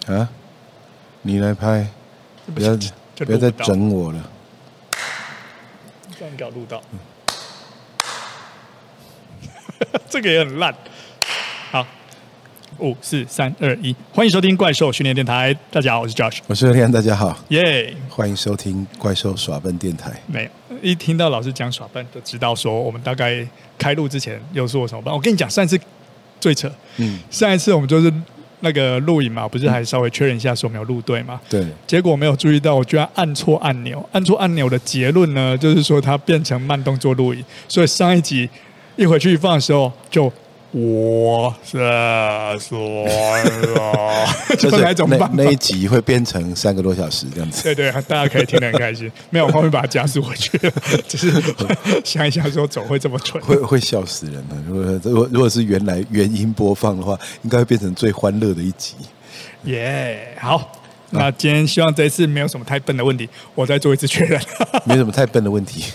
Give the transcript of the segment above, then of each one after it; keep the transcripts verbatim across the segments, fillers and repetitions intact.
啊，你来拍，不要不要再整我了。 这样搞录到，嗯、这个也很烂。好，五四三二一，欢迎收听怪兽训练电台。大家好，我是 Josh， 我是乐天，大家好， 耶、yeah ！ 欢迎收听怪兽耍笨电台。 没有，一听到老师讲耍笨，就知道说我们大概开录之前又做什么笨。我跟你讲，上一次最扯，嗯，上一次我们就是那个录影嘛，不是还稍微确认一下说没有录对嘛？ 对。 结果我没有注意到，我居然按错按钮。按错按钮的结论呢，就是说它变成慢动作录影。所以上一集一回去一放的时候，就我是说了，就那种办法。 那一集会变成三个多小时这样子。 对对，大家可以听得很开心。没有，我后面把它加速回去了，只是想一想说，总会这么蠢， 会会笑死人的。如果如果如果是原来原音播放的话，应该会变成最欢乐的一集。 耶、yeah ，好。那今天希望这一次没有什么太笨的问题，我再做一次确认。 没什么太笨的问题。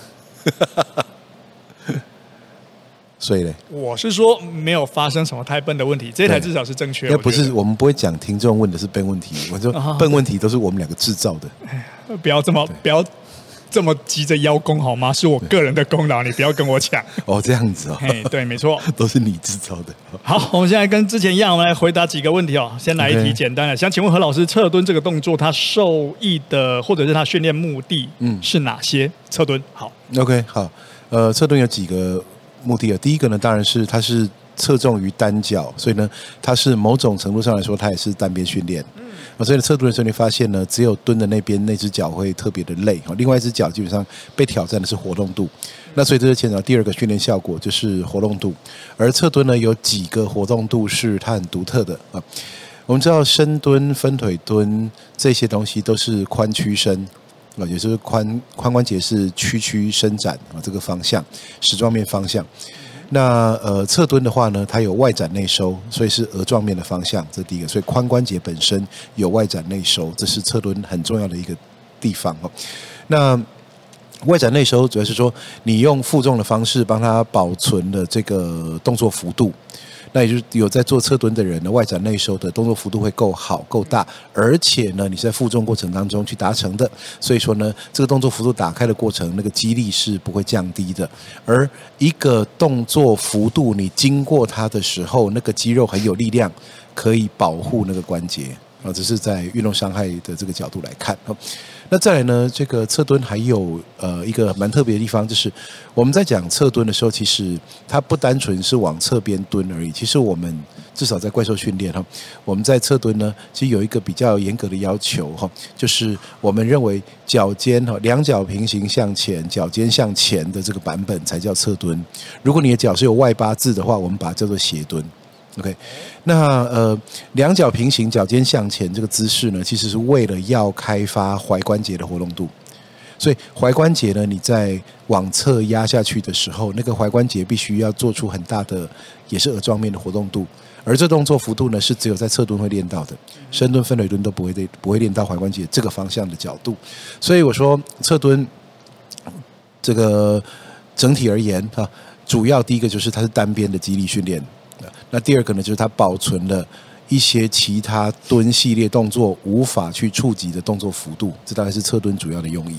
所以呢， 我是说没有发生什么太笨的问题，这一台至少是正确的。 不是，我们不会讲听众问的是笨问题，我说笨问题都是我们两个制造的。 不要这么不要这么急着邀功好吗？是我个人的功劳，你不要跟我抢。 哦，这样子哦。 对，没错， 都是你制造的。 好，我们现在跟之前一样，我们来回答几个问题哦。先来一题简单的， okay. 想请问何老师，侧蹲这个动作，它受益的或者是它训练目的，嗯，是哪些？侧蹲，好 ，OK， 好，呃，侧蹲有几个目的啊？第一个呢，当然是它是侧重于单脚，所以呢，它是某种程度上来说，它也是单边训练。嗯，啊，所以侧蹲的时候，你发现呢，只有蹲的那边那只脚会特别的累，另外一只脚基本上被挑战的是活动度。那所以这是牵扯到第二个训练效果，就是活动度。而侧蹲呢，有几个活动度是它很独特的啊。我们知道深蹲、分腿蹲这些东西都是髋屈伸。啊，也就是髋髋关节是屈曲伸展啊，这个方向，矢状面方向。那呃，侧蹲的话呢，它有外展内收，所以是额状面的方向，这是第一个。所以髋关节本身有外展内收，这是侧蹲很重要的一个地方哦。那外展内收主要是说，你用负重的方式帮它保存了这个动作幅度。那也就是有在做侧蹲的人呢，外展内收的动作幅度会够好、够大，而且呢，你是在负重过程当中去达成的，所以说呢，这个动作幅度打开的过程，那个肌力是不会降低的。而一个动作幅度，你经过它的时候，那个肌肉很有力量，可以保护那个关节啊，这是在运动伤害的这个角度来看。那再来呢，这个侧蹲还有呃一个蛮特别的地方，就是我们在讲侧蹲的时候，其实它不单纯是往侧边蹲而已。其实我们至少在怪兽训练哈，我们在侧蹲呢，其实有一个比较严格的要求哈，就是我们认为脚尖哈，两脚平行向前，脚尖向前的这个版本才叫侧蹲。如果你的脚是有外八字的话，我们把它叫做斜蹲。OK， 那呃，两脚平行，脚尖向前这个姿势呢，其实是为了要开发踝关节的活动度。所以踝关节呢，你在往侧压下去的时候，那个踝关节必须要做出很大的，也是额状面的活动度。而这动作幅度呢，是只有在侧蹲会练到的，深蹲、分腿蹲都不会练，不会练到踝关节这个方向的角度。所以我说侧蹲这个整体而言啊，主要第一个就是它是单边的肌力训练。那第二个呢，就是它保存了一些其他蹲系列动作无法去触及的动作幅度，这大概是侧蹲主要的用意。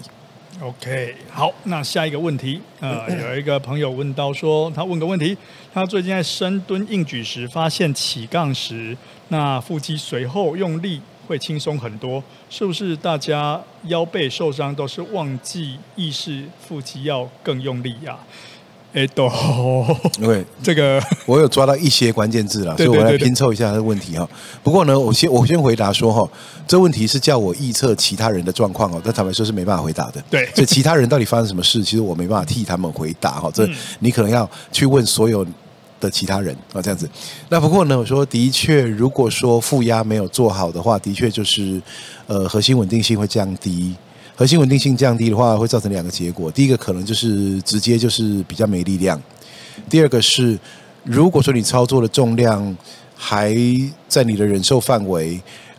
OK， 好，那下一个问题，呃，有一个朋友问到说，他问个问题，他最近在深蹲硬举时发现起杠时，那腹肌随后用力会轻松很多，是不是大家腰背受伤都是忘记意识腹肌要更用力呀、啊？哎，都对， 这个我有抓到一些关键字了，所以我来拼凑一下这个问题哈。不过呢，我先我先回答说哈，这问题是叫我臆测其他人的状况哦，但坦白说是没办法回答的。 对， 所以其他人到底发生什么事，其实我没办法替他们回答哈。这你可能要去问所有的其他人啊，这样子。那不过呢，我说的确，如果说负压没有做好的话，的确就是呃核心稳定性会降低。核心稳定性降低的话，会造成两个结果。第一个可能就是直接就是比较没力量。第二个是，如果说你操作的重量还在你的忍受范围，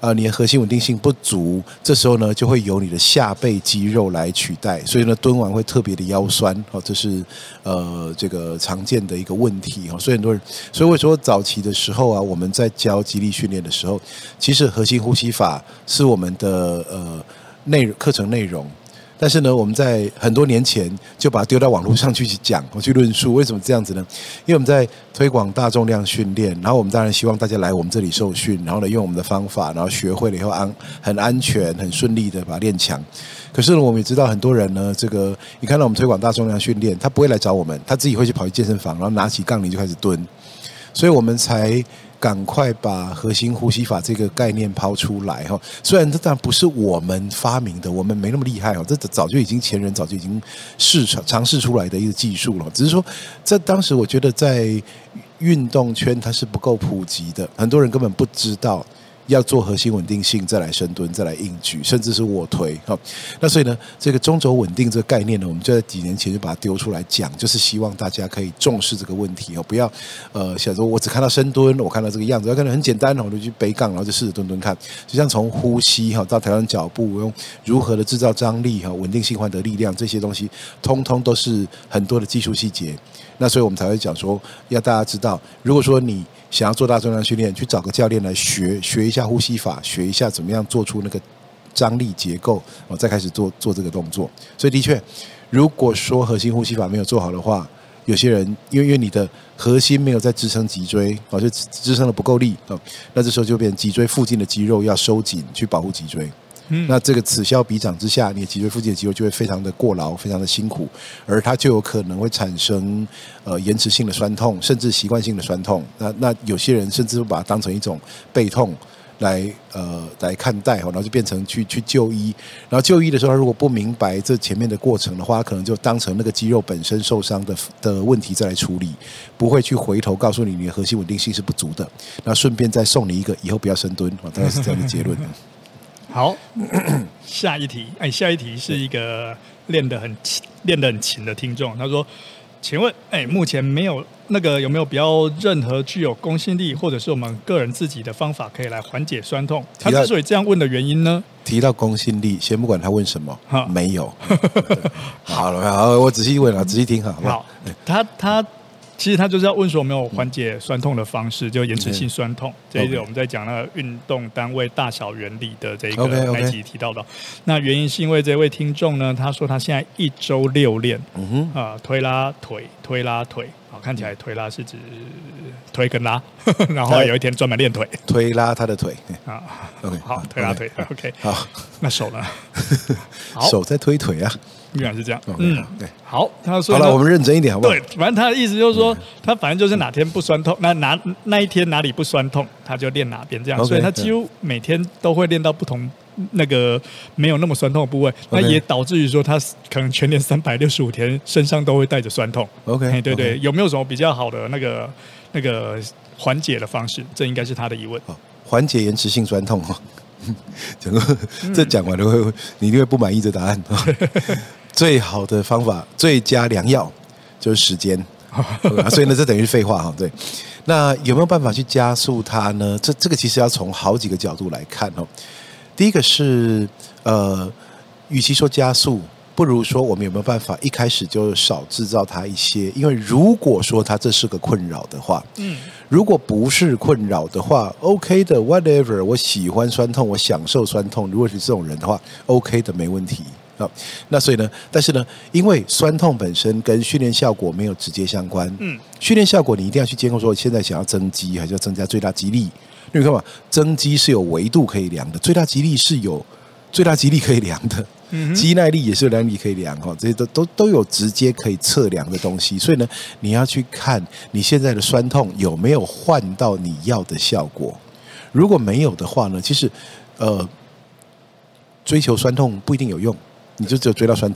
呃你的核心稳定性不足，这时候呢就会由你的下背肌肉来取代，所以呢蹲完会特别的腰酸，哦，这是呃这个常见的一个问题哈。所以很多人，所以我说早期的时候啊，我们在教肌力训练的时候，其实核心呼吸法是我们的呃内课程内容。但是呢，我们在很多年前就把它丢到网络上去讲，我去论述为什么这样子呢？因为我们在推广大重量训练，然后我们当然希望大家来我们这里受训，然后呢用我们的方法，然后学会了以后安很安全、很顺利的把它练强。可是呢，我们也知道很多人呢，这个你看到我们推广大重量训练，他不会来找我们，他自己会去跑去健身房，然后拿起杠铃就开始蹲，所以我们才赶快把核心呼吸法这个概念抛出来哈。虽然这当然不是我们发明的，我们没那么厉害哦，这早就已经前人早就已经试尝试出来的一个技术了。只是说，在当时我觉得在运动圈它是不够普及的，很多人根本不知道要做核心稳定性，再来深蹲，再来硬举，甚至是卧推。那所以呢，这个中轴稳定这个概念呢，我们就在几年前就把它丢出来讲，就是希望大家可以重视这个问题，不要呃想说我只看到深蹲，我看到这个样子，要看到很简单，我就去背杠，然后就试着蹲蹲看。就像从呼吸到调整脚步，用如何的制造张力、稳定性、换得力量，这些东西，通通都是很多的技术细节。那所以我们才会讲说，要大家知道，如果说你想要做大重量训练，去找个教练来学学一下呼吸法，学一下怎么样做出那个张力结构，哦，再开始做做这个动作。所以的确，如果说核心呼吸法没有做好的话，有些人因为因为你的核心没有在支撑脊椎，哦，就支撑的不够力，哦，那这时候就变成脊椎附近的肌肉要收紧去保护脊椎。嗯，那这个此消彼长之下，你的脊椎附近的肌肉就会非常的过劳，非常的辛苦，而它就有可能会产生呃延迟性的酸痛，甚至习惯性的酸痛。那那有些人甚至会把它当成一种背痛来呃来看待，然后就变成去去就医。然后就医的时候，他如果不明白这前面的过程的话，可能就当成那个肌肉本身受伤的的问题再来处理，不会去回头告诉你你的核心稳定性是不足的。那顺便再送你一个以后不要深蹲，大概是这样的结论。 好，下一题，哎，下一题是一个练得很练得很勤的听众，他说：“请问，哎，目前没有那个有没有比较任何具有公信力，或者是我们个人自己的方法可以来缓解酸痛？”他之所以这样问的原因呢？ 提到公信力，先不管他问什么，没有。好了，好，我仔细问了，仔细听，好不好？ 他他。其实他就是要问说有没有缓解酸痛的方式，就延迟性酸痛。这一节我们在讲那个运动单位大小原理的这一个那一集提到的。那原因是因为这位听众呢，他说他现在一周六练，嗯哼，啊、呃，推拉腿，推拉腿，好，看起来推拉是指推跟拉，然后有一天专门练腿， 推拉他的腿啊。OK， 好，推拉腿 ，OK，, okay 好， 那手呢？ 手在推腿啊。 原来是这样，嗯，对，好，他说好了，我们认真一点好不好？ 对，反正他的意思就是说，他反正就是哪天不酸痛，那哪那一天哪里不酸痛，他就练哪边这样， okay, 所以他几乎每天都会练到不同那个没有那么酸痛的部位， okay, 那也导致于说他可能全年三百六十五天身上都会带着酸痛。OK， 对对， okay, 有没有什么比较好的那个那个缓解的方式？这应该是他的疑问。 缓解延迟性酸痛哈，讲过这讲完了会你一定会不满意这答案。最好的方法，最佳良药就是时间，所以呢，这等于是废话哈。对，那有没有办法去加速它呢？这这个其实要从好几个角度来看哦。第一个是呃，与其说加速，不如说我们有没有办法一开始就少制造它一些？因为如果说它这是个困扰的话，嗯，如果不是困扰的话 ，OK 的 ，whatever， 我喜欢酸痛，我享受酸痛。如果是这种人的话 ，OK 的，没问题。好，那所以呢，但是呢，因为酸痛本身跟训练效果没有直接相关，嗯，训练效果你一定要去监控说，现在想要增肌还是要增加最大肌力？你看嘛，增肌是有维度可以量的，最大肌力是有最大肌力可以量的，嗯，肌耐力也是有量力可以量哈，这些都都都有直接可以测量的东西，所以呢，你要去看你现在的酸痛有没有换到你要的效果，如果没有的话呢，其实呃，追求酸痛不一定有用。你就只有追到酸痛而已，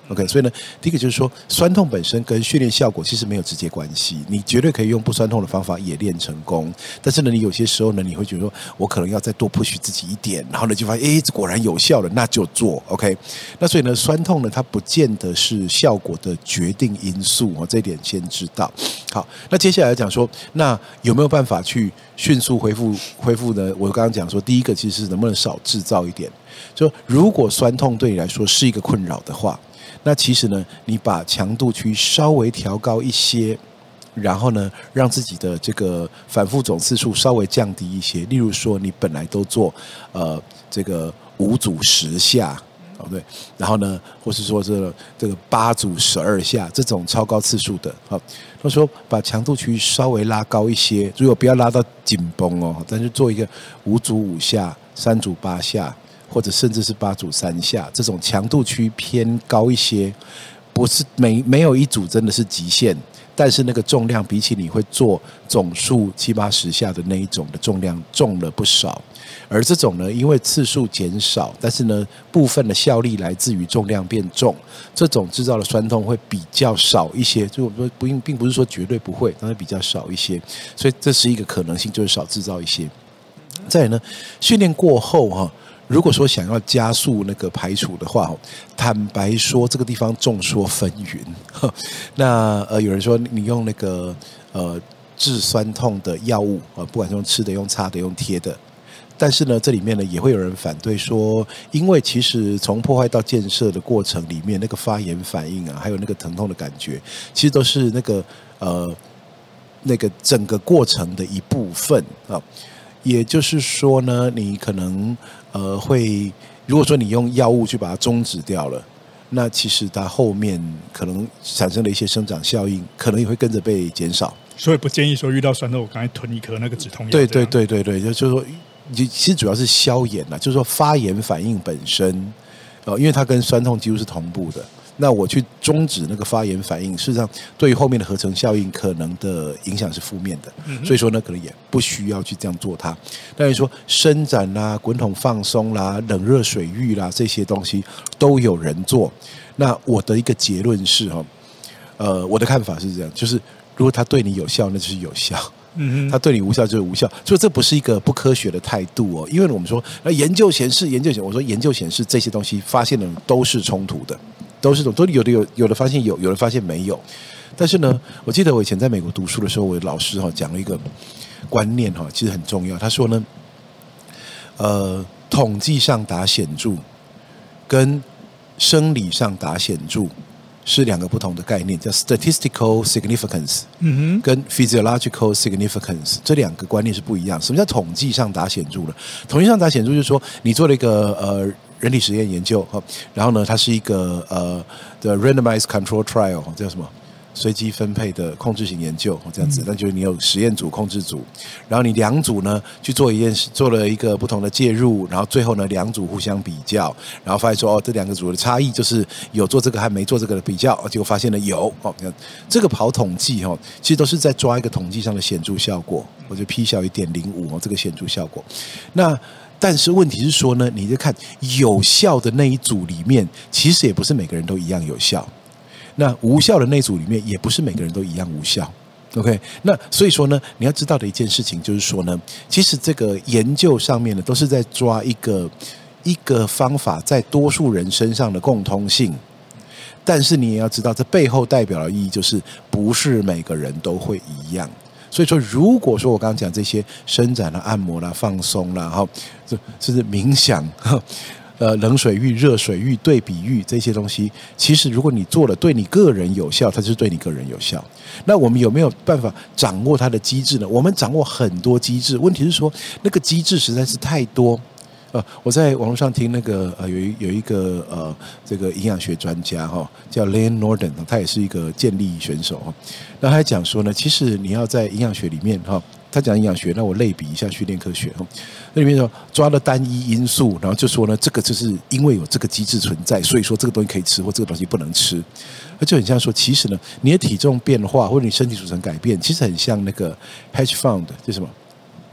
OK， 所以呢，第一个就是说，酸痛本身跟训练效果其实没有直接关系，你绝对可以用不酸痛的方法也练成功。但是呢，你有些时候呢，你会觉得说，我可能要再多 push 自己一点，然后呢，就发现，哎，果然有效了，那就做 OK。那所以呢，酸痛呢，它不见得是效果的决定因素哦，这一点先知道。好，那接下来讲说，那有没有办法去迅速恢复恢复呢？我刚刚讲说，第一个其实是能不能少制造一点，就如果酸痛对你来说是一个困扰的话。那其实呢，你把强度区稍微调高一些，然后呢，让自己的这个反复总次数稍微降低一些。例如说，你本来都做呃这个五组十下，哦对，然后呢，或是说这个这个八组十二下这种超高次数的，好，他说把强度区稍微拉高一些，如果不要拉到紧绷哦，但是做一个五组五下，三组八下。或者甚至是八组三下，这种强度区偏高一些，不是没没有一组真的是极限，但是那个重量比起你会做总数七八十下的那一种的重量重了不少。而这种呢，因为次数减少，但是呢部分的效力来自于重量变重，这种制造的酸痛会比较少一些。就我说不并不是说绝对不会，但是比较少一些，所以这是一个可能性，就是少制造一些。再来呢，训练过后哈。如果说想要加速那个排除的话，坦白说，这个地方众说纷纭。那呃，有人说你用那个呃治酸痛的药物啊，不管是用吃的、用擦的、用贴的，但是呢，这里面呢也会有人反对说，因为其实从破坏到建设的过程里面，那个发炎反应啊，还有那个疼痛的感觉，其实都是那个呃那个整个过程的一部分啊。也就是说呢，你可能呃会，如果说你用药物去把它终止掉了，那其实它后面可能产生的一些生长效应，可能也会跟着被减少。 所以不建议说遇到酸痛，我刚才吞一颗那个止痛药。 对对对对对，就是说，其实主要是消炎啦，就是说发炎反应本身，呃，因为它跟酸痛几乎是同步的。那我去终止那个发炎反应，事实上对于后面的合成效应可能的影响是负面的，嗯、所以说呢，可能也不需要去这样做它。但是说伸展啦、滚筒放松啦、冷热水浴啦这些东西都有人做。那我的一个结论是哈，呃，我的看法是这样，就是如果它对你有效，那就是有效。嗯，它对你无效就是无效，所以这不是一个不科学的态度哦。因为我们说，那研究显示，研究显，我说研究显示这些东西发现的都是冲突的。都是都有的有有的发现有，有的发现没有。但是呢，我记得我以前在美国读书的时候，我的老师哈讲了一个观念哈，其实很重要。他说呢，呃，统计上打显著，跟生理上打显著是两个不同的概念，叫 statistical significance， 嗯哼，跟 physiological significance 这两个观念是不一样。什么叫统计上打显著呢？统计上打显著就是说，你做了一个呃。人体实验研究，然后呢，它是一个呃的 randomized control trial， 叫什么？随机分配的控制型研究，这样子。那就是你有实验组、控制组，然后你两组呢去做一件事，做了一个不同的介入，然后最后呢两组互相比较，然后发现说哦，这两个组的差异就是有做这个和没做这个的比较，结果发现了有哦，这个跑统计哈，其实都是在抓一个统计上的显著效果，我觉得 P 小于点零五哦，这个显著效果。那但是问题是说呢，你就看有效的那一组里面，其实也不是每个人都一样有效。那无效的那一组里面，也不是每个人都一样无效。OK， 那所以说呢，你要知道的一件事情就是说呢，其实这个研究上面呢，都是在抓一个一个方法在多数人身上的共通性。但是你也要知道，这背后代表的意义就是，不是每个人都会一样。所以说，如果说我刚刚讲这些伸展啦、按摩啦、放松啦，哈，这甚至冥想，呃，冷水浴、热水浴、对比浴这些东西，其实如果你做了对你个人有效，它就是对你个人有效。那我们有没有办法掌握它的机制呢？我们掌握很多机制，问题是说那个机制实在是太多。呃，我在网络上听那个呃有一有一个呃这个营养学专家哈、哦，叫 Len Norton， 他也是一个健力选手哈。那他还讲说呢，其实你要在营养学里面哈、哦，他讲营养学，那我类比一下训练科学哈。那里面说抓了单一因素，然后就说呢，这个就是因为有这个机制存在，所以说这个东西可以吃，或这个东西不能吃。那就很像说，其实呢，你的体重变化或者你身体组成改变，其实很像那个 hedge fund， 就什么？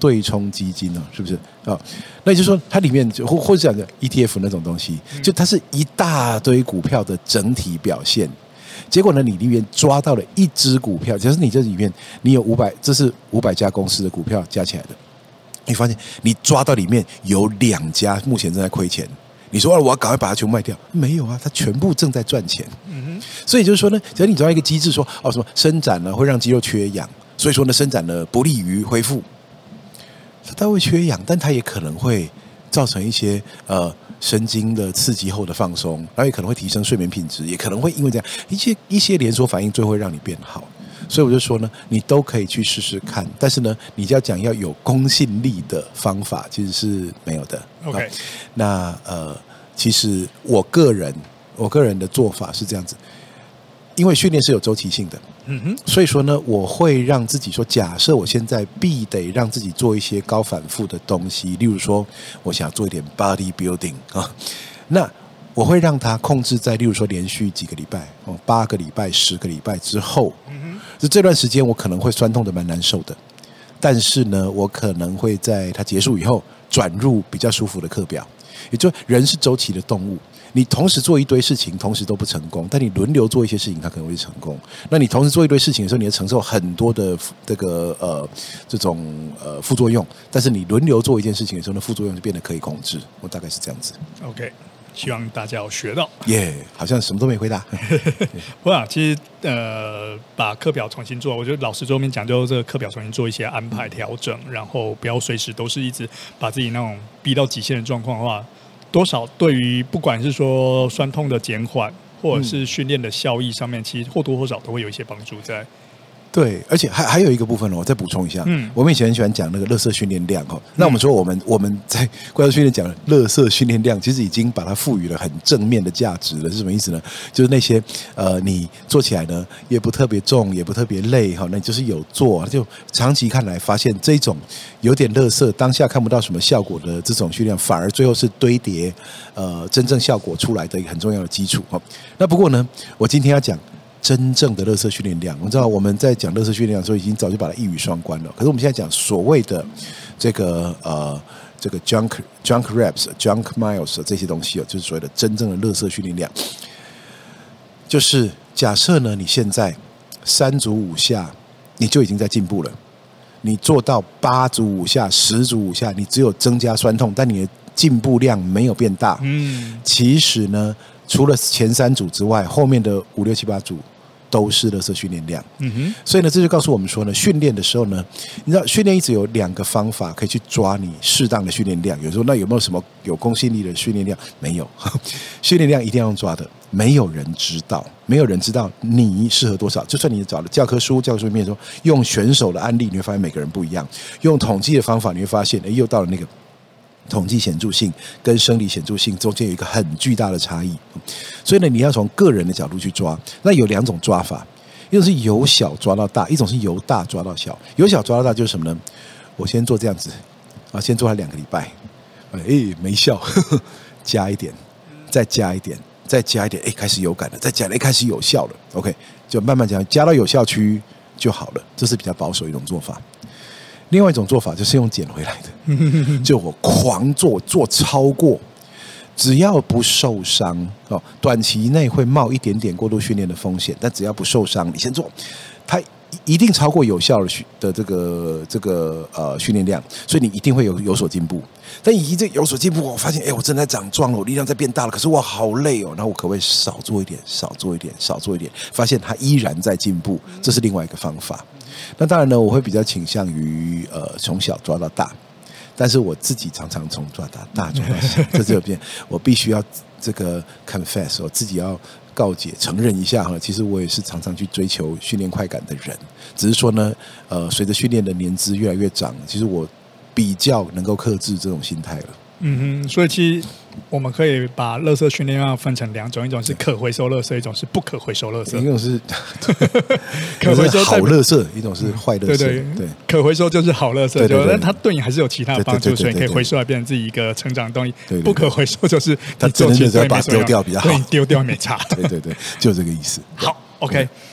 对冲基金哦，是不是啊？那也就是说，它里面或或者讲的 E T F 那种东西，就它是一大堆股票的整体表现。结果呢，你里面抓到了一只股票，就是你这里面你有五百，这是五百家公司的股票加起来的，你发现你抓到里面有两家目前正在亏钱。你说我要赶快把它全部卖掉，没有啊，它全部正在赚钱。嗯哼，所以就是说呢，只要你找到一个机制说，哦什么伸展呢会让肌肉缺氧，所以说呢伸展呢不利于恢复，它会缺氧，但它也可能会造成一些呃神经的刺激后的放松，然后也可能会提升睡眠品质，也可能会因为这样一些一些连锁反应，最后会让你变好。所以我就说呢，你都可以去试试看，但是呢，你要讲要有公信力的方法，其实是没有的。 OK，、 啊、那呃，其实我个人我个人的做法是这样子，因为训练是有周期性的，嗯哼，所以说呢，我会让自己说，假设我现在必得让自己做一些高反复的东西，例如说，我想要做一点 body building 啊，那我会让它控制在，例如说连续几个礼拜，哦，八个礼拜、十个礼拜之后，嗯哼，就这段时间我可能会酸痛的蛮难受的，但是呢，我可能会在它结束以后转入比较舒服的课表。也就人是周期的动物，你同时做一堆事情，同时都不成功，但你轮流做一些事情，它可能会成功。那你同时做一堆事情的时候，你要承受很多的这个呃这种呃副作用，但是你轮流做一件事情的时候，那副作用就变得可以控制。我大概是这样子。 OK。希望大家有学到。 耶、yeah, 好像什么都没回答。 不啊，其实呃，把课表重新做，我觉得老师这边讲，就这个课表重新做一些安排调整，然后不要随时都是一直把自己那种逼到极限的状况的话，多少对于不管是说酸痛的减缓，或者是训练的效益上面，其实或多或少都会有一些帮助在。 对，而且还还有一个部分哦，我再补充一下。嗯，我们以前很喜欢讲那个垃圾训练量哦。那我们说我们我们在怪兽训练讲的垃圾训练量，其实已经把它赋予了很正面的价值了。是什么意思呢？就是那些呃，你做起来呢也不特别重，也不特别累哈，那你就是有做，就长期看来发现这种有点垃圾，当下看不到什么效果的这种训练，反而最后是堆叠呃真正效果出来的一个很重要的基础哈。那不过呢，我今天要讲真正的垃圾训练量，我知道我们在讲垃圾训练量的时候，已经早就把它一语双关了。可是我们现在讲所谓的这个呃这个 junk junk reps、junk miles 这些东西哦，就是所谓的真正的垃圾训练量。就是假设呢，你现在三组五下，你就已经在进步了。你做到八组五下、十组五下，你只有增加酸痛，但你的进步量没有变大。嗯，其实呢，除了前三组之外，后面的五六七八组都是垃圾训练量。嗯哼，所以呢，这就告诉我们说呢，训练的时候呢，你知道训练一直有两个方法可以去抓你适当的训练量。有时候那有没有什么有公信力的训练量？没有，训练量一定要用抓的。没有人知道，没有人知道你适合多少。就算你找了教科书，教科书里面说用选手的案例，你会发现每个人不一样。用统计的方法，你会发现，哎，又到了那个统计显著性跟生理显著性中间有一个很巨大的差异。所以呢，你要从个人的角度去抓。那有两种抓法，一种是由小抓到大，一种是由大抓到小。由小抓到大就是什么呢？我先做这样子啊，先做它两个礼拜，哎，没效，呵呵，加一点，再加一点。再加一点，哎，开始有感了；再加了，哎，开始有效了。OK， 就慢慢加，加到有效区就好了。这是比较保守一种做法。另外一种做法就是用捡回来的，就我狂做，做超过，只要不受伤哦，短期内会冒一点点过度训练的风险，但只要不受伤，你先做，它一定超过有效的的这个这个呃训练量，所以你一定会有有所进步。但以这有所进步，我发现，哎，我正在长壮了，我力量在变大了，可是我好累哦。然后我可不可以少做一点，少做一点，少做一点？发现它依然在进步，这是另外一个方法。那当然呢，我会比较倾向于呃从小抓到大，但是我自己常常从抓到大抓到小，在这边我必须要这个 confess， 我自己要告解承认一下哈，其实我也是常常去追求训练快感的人，只是说呢，呃，随着训练的年资越来越长，其实我比较能够克制这种心态了。嗯哼，所以其实我们可以把垃圾训练量分成两种，一种是可回收垃圾，一种是不可回收垃圾。 一种是可回收好垃圾，一种是坏垃圾。对对对，可回收就是好垃圾，对对对，但它对你还是有其他的帮助，所以你可以回收来变成自己一个成长动力。不可回收就是你做起来把它丢掉比较好， 对，丢掉没差。 对对对，就这个意思。 好 ，OK。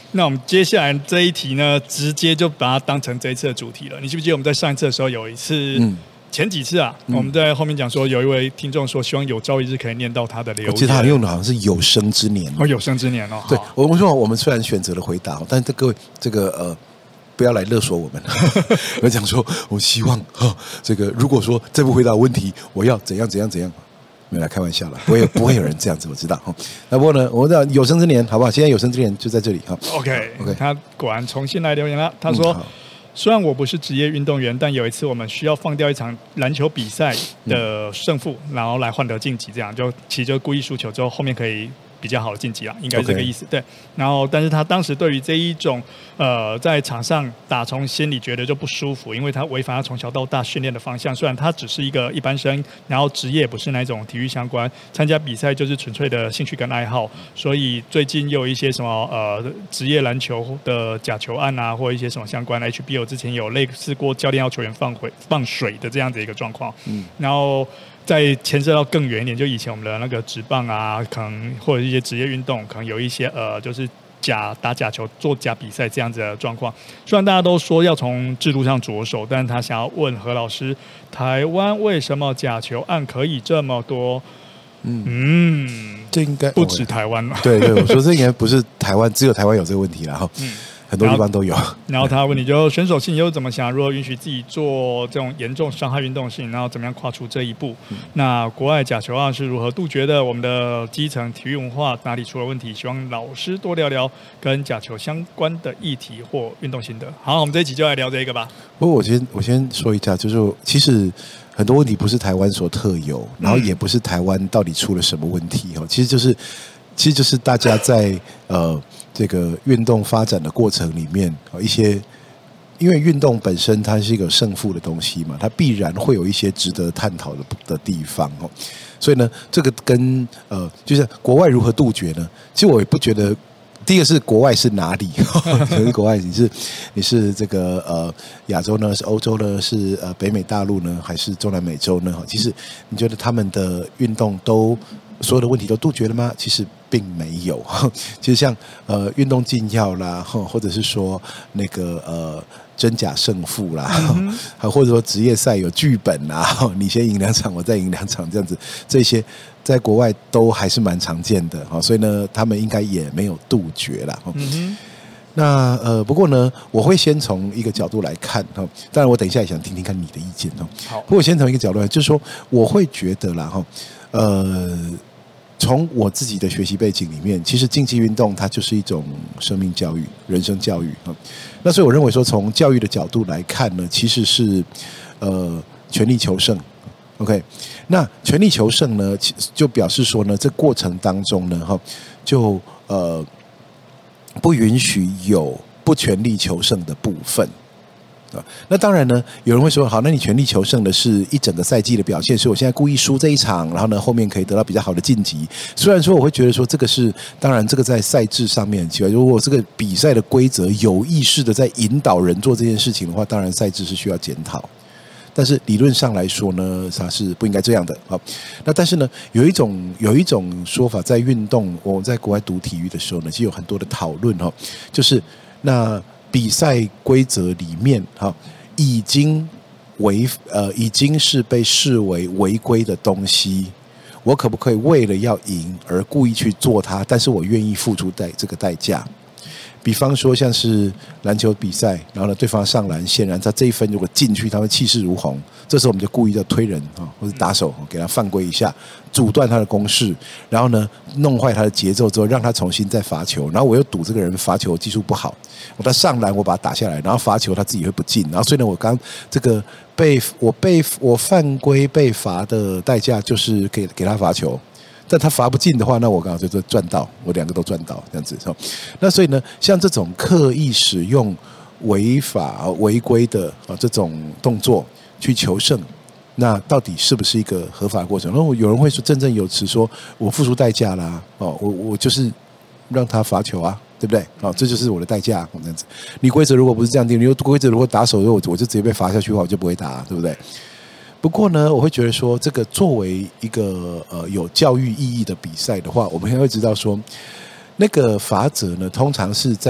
那我们接下来这一题呢，直接就把它当成这一次的主题了。你记不记得我们在上一次的时候有一次，嗯、前几次啊，嗯、我们在后面讲说，有一位听众说，希望有朝一日可以念到他的留言。 我记得他用的好像是有生之年哦，有生之年哦。 对，我们说我们虽然选择了回答，但是各位这个呃。不要来勒索我们，我讲说，我希望哈，这个如果说再不回答问题，我要怎样怎样怎样，没有来开玩笑了，我也不会有人这样子，我知道哈。那不过呢，我知道有生之年，好不好？现在有生之年就在这里哈。 OK OK， 他果然重新来留言了，他说。嗯虽然我不是职业运动员，但有一次我们需要放掉一场篮球比赛的胜负，嗯、然后来换得晋级，这样就其实就故意输球之后，后面可以比较好的晋级啦，应该是这个意思。Okay. 对，然后但是他当时对于这一种呃在场上打从心里觉得就不舒服，因为他违反他从小到大训练的方向。虽然他只是一个一般生，然后职业不是那种体育相关，参加比赛就是纯粹的兴趣跟爱好，所以最近又有一些什么呃职业篮球的假球案啊，或一些什么相关的 H B O 之前有类似过教练要球员放回放水的这样子一个状况，嗯，然后。再牵涉到更远一点，就以前我们的那个职棒啊，可能或者一些职业运动，可能有一些呃，就是假打假球、做假比赛这样子的状况。虽然大家都说要从制度上着手，但是他想要问何老师，台湾为什么假球案可以这么多？嗯嗯， 这应该不止台湾嘛？ 对对，我说这应该不是台湾，只有台湾有这个问题啦哈。嗯。很多地方都有。 然后他问你就选手性又怎么想？如果允许自己做这种严重伤害运动性，然后怎么样跨出这一步？嗯、那国外假球案是如何杜绝的？我们的基层体育文化哪里出了问题？希望老师多聊聊跟假球相关的议题或运动心得。好，我们这一集就来聊这个吧。 不过我先我先说一下，就是其实很多问题不是台湾所特有，然后也不是台湾到底出了什么问题哦，其实就是其实就是大家在呃。这个运动发展的过程里面，一些因为运动本身它是一个胜负的东西嘛，它必然会有一些值得探讨的的地方哦。所以呢，这个跟呃，就是国外如何杜绝呢？其实我也不觉得，第一个是国外是哪里？可是国外你是你是这个呃亚洲呢？是欧洲呢？是呃北美大陆呢？还是中南美洲呢？其实你觉得他们的运动都所有的问题都杜绝了吗？其实并没有。其实像呃运动禁药啦，或者是说那个呃真假胜负啦，嗯、或者说职业赛有剧本啦，你先赢两场，我再赢两场这样子，这些在国外都还是蛮常见的。所以呢，他们应该也没有杜绝啦。嗯那呃，不过呢，我会先从一个角度来看哈。当然，我等一下也想听听看你的意见哦。好，不过我先从一个角度来，就是说，我会觉得啦哈，呃。从我自己的学习背景里面，其实竞技运动它就是一种生命教育、人生教育啊。那所以我认为说，从教育的角度来看呢，其实是呃全力求胜。OK， 那全力求胜呢，就表示说呢，这过程当中呢，哈，就呃不允许有不全力求胜的部分。啊，那当然呢，有人会说，好，那你全力求胜的是一整个赛季的表现，所以我现在故意输这一场，然后呢，后面可以得到比较好的晋级。虽然说我会觉得说，这个是当然，这个在赛制上面很奇怪。如果这个比赛的规则有意识的在引导人做这件事情的话，当然赛制是需要检讨。但是理论上来说呢，它是不应该这样的。好，那但是呢，有一种有一种说法，在运动，我在国外读体育的时候呢，其实有很多的讨论哈，就是那。比赛规则里面，哈，已经违呃已经是被视为违规的东西，我可不可以为了要赢而故意去做它？但是我愿意付出代这个代价。比方说像是篮球比赛，然后呢对方上篮，显然他这一分如果进去，他会气势如虹。这时候我们就故意要推人啊，或者打手给他犯规一下，阻断他的攻势，然后呢弄坏他的节奏之后，让他重新再罚球。然后我又赌这个人罚球技术不好，我他上篮我把他打下来，然后罚球他自己会不进。然后所以呢，我刚这个被我被我犯规被罚的代价就是给给他罚球。但他罚不进的话，那我刚好就是赚到，我两个都赚到这样子。那所以呢，像这种刻意使用违法违规的啊这种动作去求胜，那到底是不是一个合法的过程？然后有人会说振振有词说，我付出代价啦，哦，我我就是让他罚球啊，对不对？哦，这就是我的代价，这样子。你规则如果不是这样定，你规则如果打手，我我就直接被罚下去的话，我就不会打，对不对？不过呢，我会觉得说，这个作为一个呃有教育意义的比赛的话，我们应该会知道说，那个罚则呢，通常是在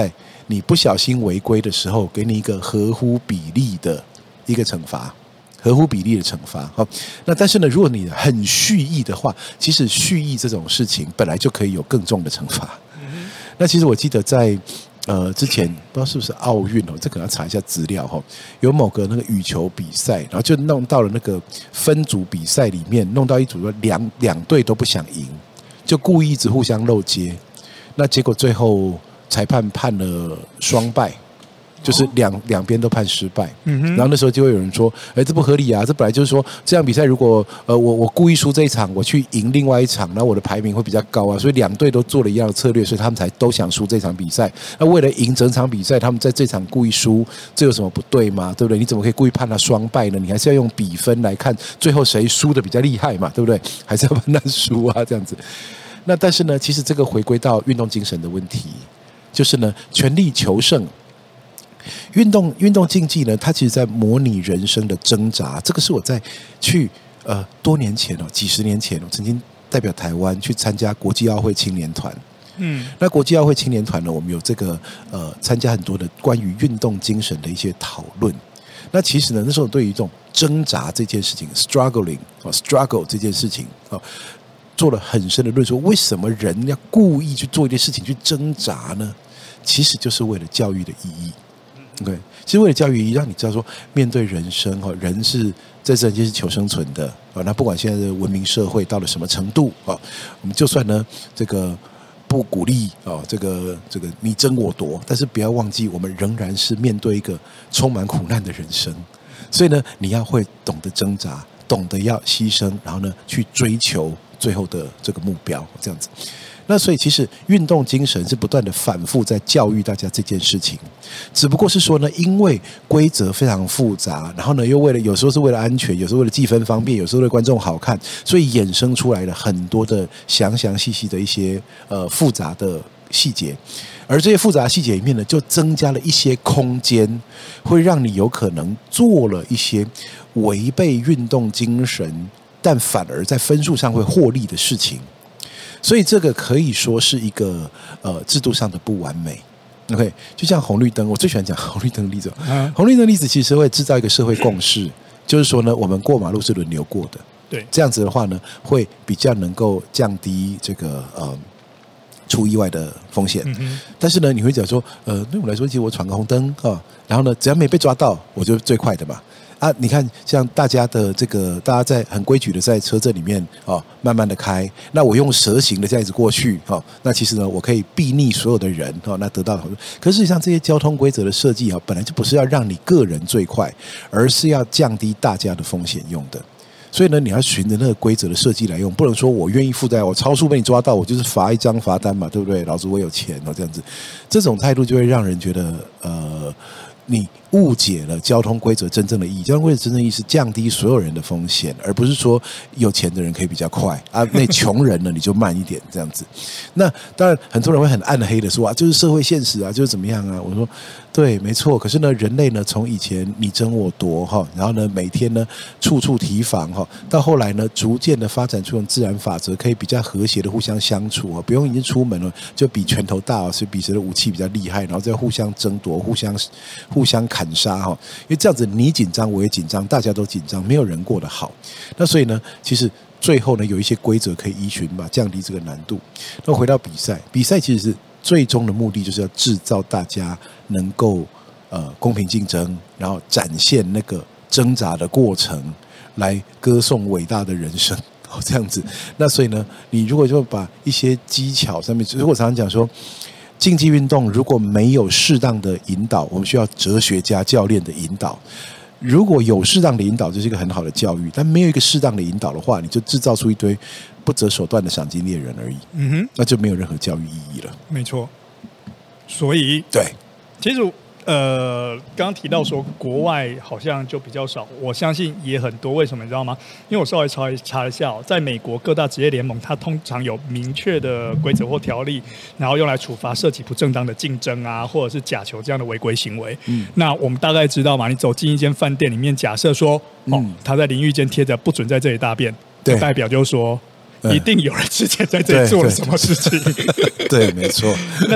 你不小心违规的时候，给你一个合乎比例的一个惩罚。合乎比例的惩罚，好，那但是呢，如果你很蓄意的话，其实蓄意这种事情本来就可以有更重的惩罚。嗯、那其实我记得在呃之前不知道是不是奥运哦，这可能要查一下资料哈、哦。有某个那个羽球比赛，然后就弄到了那个分组比赛里面，弄到一组两两队都不想赢，就故意一直互相漏接，那结果最后裁判判了双败。就是两两边都判失败，嗯、然后那时候就会有人说：“哎，这不合理啊！这本来就是说，这场比赛如果呃我我故意输这一场，我去赢另外一场，那我的排名会比较高啊。所以两队都做了一样的策略，所以他们才都想输这场比赛。那为了赢整场比赛，他们在这场故意输，这有什么不对吗？对不对？你怎么可以故意判他双败呢？你还是要用比分来看最后谁输的比较厉害嘛，对不对？还是要判他输啊，这样子。那但是呢，其实这个回归到运动精神的问题，就是呢，全力求胜。”运动运动竞技呢，它其实在模拟人生的挣扎。这个是我在去呃多年前哦，几十年前，我曾经代表台湾去参加国际奥会青年团。嗯，那国际奥会青年团呢，我们有这个呃参加很多的关于运动精神的一些讨论。那其实呢，那时候对于这种挣扎这件事情 ，struggling 哦 ，struggle 这件事情哦，做了很深的论述。为什么人要故意去做一件事情去挣扎呢？其实就是为了教育的意义。对，其实为了教育意义，让你知道说，面对人生哈，人是在这人间是求生存的啊。那不管现在的文明社会到了什么程度啊，我们就算呢这个不鼓励啊，这个这个你争我夺，但是不要忘记，我们仍然是面对一个充满苦难的人生。所以呢，你要会懂得挣扎，懂得要牺牲，然后呢去追求最后的这个目标，这样子。那所以其实运动精神是不断的反复在教育大家这件事情，只不过是说呢，因为规则非常复杂，然后呢又为了有时候是为了安全，有时候为了计分方便，有时候为了观众好看，所以衍生出来了很多的详详细细的一些呃复杂的细节，而这些复杂细节里面呢，就增加了一些空间，会让你有可能做了一些违背运动精神，但反而在分数上会获利的事情。所以这个可以说是一个呃制度上的不完美。OK， 就像红绿灯，我最喜欢讲红绿灯的例子。嗯、红绿灯的例子其实会制造一个社会共识，就是说呢，我们过马路是轮流过的。 对， 这样子的话呢，会比较能够降低这个呃出意外的风险。嗯、但是呢，你会讲说，呃，对我来说，其实我闯个红灯啊，然后呢，只要没被抓到，我就最快的嘛。啊，你看，像大家的这个，大家在很规矩的在车阵里面哦，慢慢的开。那我用蛇形的这样子过去哦，那其实呢，我可以避逆所有的人哦，那得到好处。可是实际上，这些交通规则的设计啊，本来就不是要让你个人最快，而是要降低大家的风险用的。所以呢，你要循着那个规则的设计来用，不能说我愿意负债，我超速被你抓到，我就是罚一张罚单嘛，对不对？老子我有钱哦，这样子，这种态度就会让人觉得呃。你误解了交通规则真正的意义。交通规则真正的意义是降低所有人的风险，而不是说有钱的人可以比较快啊，那穷人呢你就慢一点这样子。那当然很多人会很暗黑的说啊，就是社会现实啊，就是怎么样啊。我说对，没错。可是呢，人类呢从以前你争我夺哈，然后呢每天呢处处提防哈，到后来呢逐渐的发展出种自然法则，可以比较和谐的互相相处啊，不用已经出门了就比拳头大，是比谁的武器比较厉害，然后再互相争夺，互相。互相砍杀哈，因为这样子你紧张我也紧张，大家都紧张，没有人过得好。那所以呢，其实最后呢有一些规则可以依循吧，降低这个难度。那回到比赛，比赛其实是最终的目的就是要制造大家能够呃公平竞争，然后展现那个挣扎的过程，来歌颂伟大的人生。哦，这样子。那所以呢，你如果就把一些技巧上面，如果常常讲说。竞技运动如果没有适当的引导，我们需要哲学家教练的引导。如果有适当的引导，这是一个很好的教育；但没有一个适当的引导的话，你就制造出一堆不择手段的赏金猎人而已。嗯哼，那就没有任何教育意义了。 没错。所以， 对， 其实呃，刚刚提到说国外好像就比较少，我相信也很多。为什么你知道吗？因为我稍微查查一下、哦，在美国各大职业联盟，它通常有明确的规则或条例，然后用来处罚涉及不正当的竞争啊，或者是假球这样的违规行为。嗯，那我们大概知道嘛？你走进一间饭店里面，假设说，哦，嗯、他在淋浴间贴着不准在这里大便，就代表就是说。一定有人之前在这里做了什么事情。 对，对没错。 那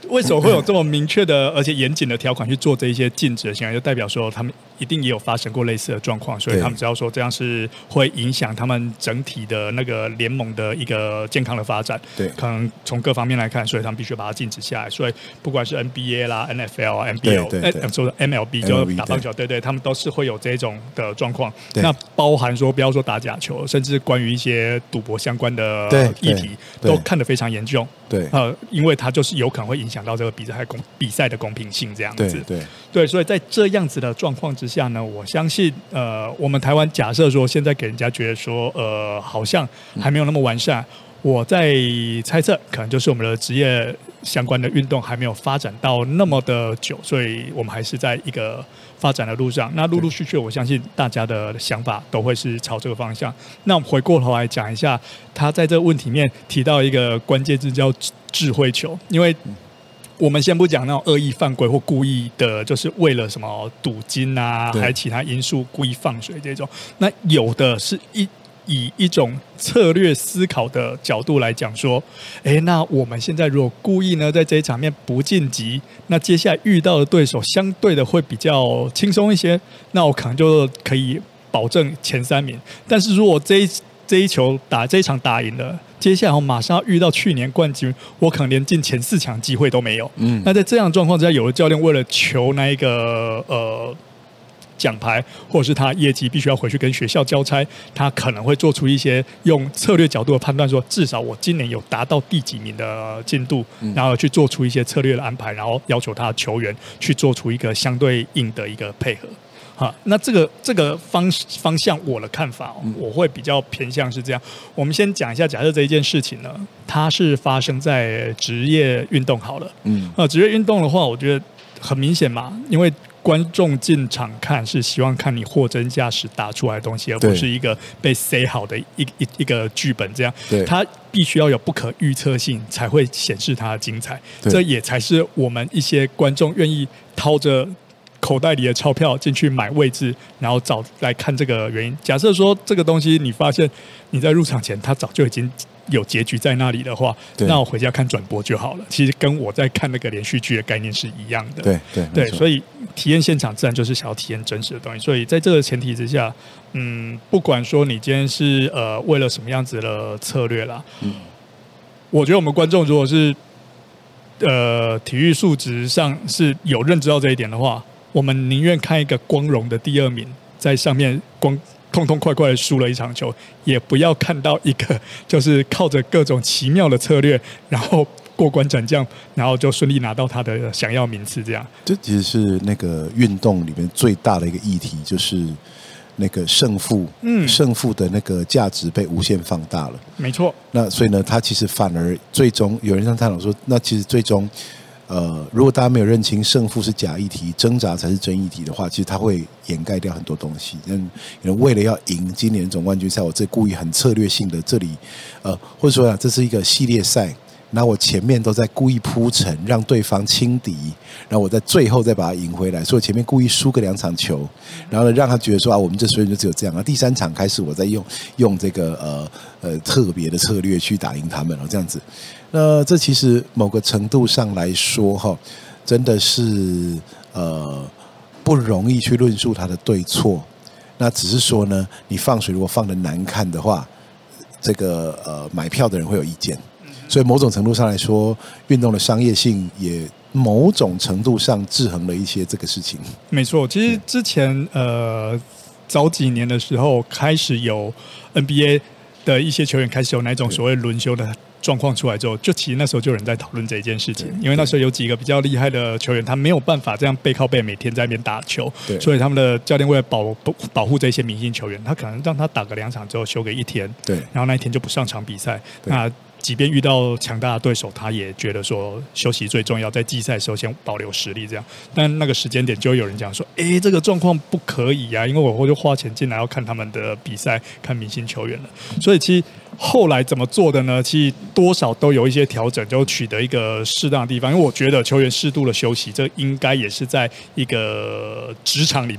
为什么会有这么明确的而且严谨的条款去做这一些禁止的行为，就代表说他们一定也有发生过类似的状况，所以他们知道说这样是会影响他们整体的那个联盟的一个健康的发展。对，可能从各方面来看，所以他们必须把它禁止下来。所以不管是 N B A 啦、N F L 啊、N B L， 哎，说的 M L B 就打棒球，对对，他们都是会有这种的状况。那包含说不要说打假球，甚至关于一些赌博相关的议题，都看得非常严重。对，呃，因为它就是有可能会影响到这个比赛公比赛的公平性，这样子。对对对，所以在这样子的状况之下呢，我相信，呃，我们台湾假设说现在给人家觉得说，呃，好像还没有那么完善。我在猜测，可能就是我们的职业相关的运动还没有发展到那么的久，所以我们还是在一个发展的路上。那陆陆续续，我相信大家的想法都会是朝这个方向。那我们回过头来讲一下，他在这个问题里面提到一个关键字叫智慧球，因为我们先不讲那种恶意犯规或故意的，就是为了什么赌金啊，还有其他因素故意放水这种。那有的是一。以一种策略思考的角度来讲说，哎，那我们现在如果故意呢在这一场面不晋级，那接下来遇到的对手相对的会比较轻松一些，那我可能就可以保证前三名。但是如果这一这一球打这一场打赢了，接下来我马上要遇到去年冠军，我可能连进前四强机会都没有。嗯，那在这样的状况之下，有的教练为了求那一个呃。奖牌或者是他业绩必须要回去跟学校交差，他可能会做出一些用策略角度的判断，说至少我今年有达到第几名的进度，然后去做出一些策略的安排，然后要求他的球员去做出一个相对应的一个配合。好，那这个这个方方向，我的看法、哦，我会比较偏向是这样。我们先讲一下，假设这一件事情呢，它是发生在职业运动好了，嗯，呃，职业运动的话，我觉得很明显嘛，因为观众进场看是希望看你货真价实打出来的东西，而不是一个被塞好的一一一个剧本这样。它必须要有不可预测性，才会显示它的精彩。这也才是我们一些观众愿意掏着口袋里的钞票进去买位置，然后找来看这个原因。假设说这个东西你发现你在入场前它早就已经有结局在那里的话，那我回家看转播就好了。其实跟我在看那个连续剧的概念是一样的。对对对，所以体验现场自然就是想要体验真实的东西。所以在这个前提之下，嗯，不管说你今天是呃为了什么样子的策略啦，嗯，我觉得我们观众如果是呃体育素质上是有认知到这一点的话，我们宁愿看一个光荣的第二名在上面光。痛痛快快的输了一场球，也不要看到一个就是靠着各种奇妙的策略，然后过关斩将，然后就顺利拿到他的想要名次。这样， 这其实是那个运动里面最大的一个议题，就是那个胜负，嗯，胜负的那个价值被无限放大了。 没错。 那所以呢，他其实反而最终有人上探讨说，那其实最终。呃，如果大家没有认清胜负是假议题，挣扎才是真议题的话，其实它会掩盖掉很多东西。嗯，为了要赢今年总冠军赛，我这故意很策略性的这里，呃，或者说啊，这是一个系列赛，那我前面都在故意铺陈，让对方轻敌，然后我在最后再把它赢回来，所以我前面故意输个两场球，然后呢让他觉得说啊，我们这所有人就只有这样。然后第三场开始，我再用用这个呃呃特别的策略去打赢他们，然后这样子。那这其实某个程度上来说，哈，真的是呃不容易去论述它的对错。那只是说呢，你放水如果放得难看的话，这个呃买票的人会有意见。所以某种程度上来说，运动的商业性也某种程度上制衡了一些这个事情。 没错，其实之前呃早几年的时候，开始有 N B A 的一些球员开始有那种所谓轮休的状况出来之后，就其实那时候就有人在讨论这一件事情，因为那时候有几个比较厉害的球员，他没有办法这样背靠背每天在那边打球，所以他们的教练为了保保护这些明星球员，他可能让他打个两场之后休个一天，对，然后那一天就不上场比赛。那即便遇到强大的对手，他也觉得说休息最重要，在季赛的时候先保留实力这样。但那个时间点就有人讲说，哎，这个状况不可以啊，因为我就花钱进来要看他们的比赛，看明星球员了。所以其实后来怎么做的呢？其实多少都有一些调整，就取得一个适当的地方。因为我觉得球员适度的休息，这应该也是在一个职场里面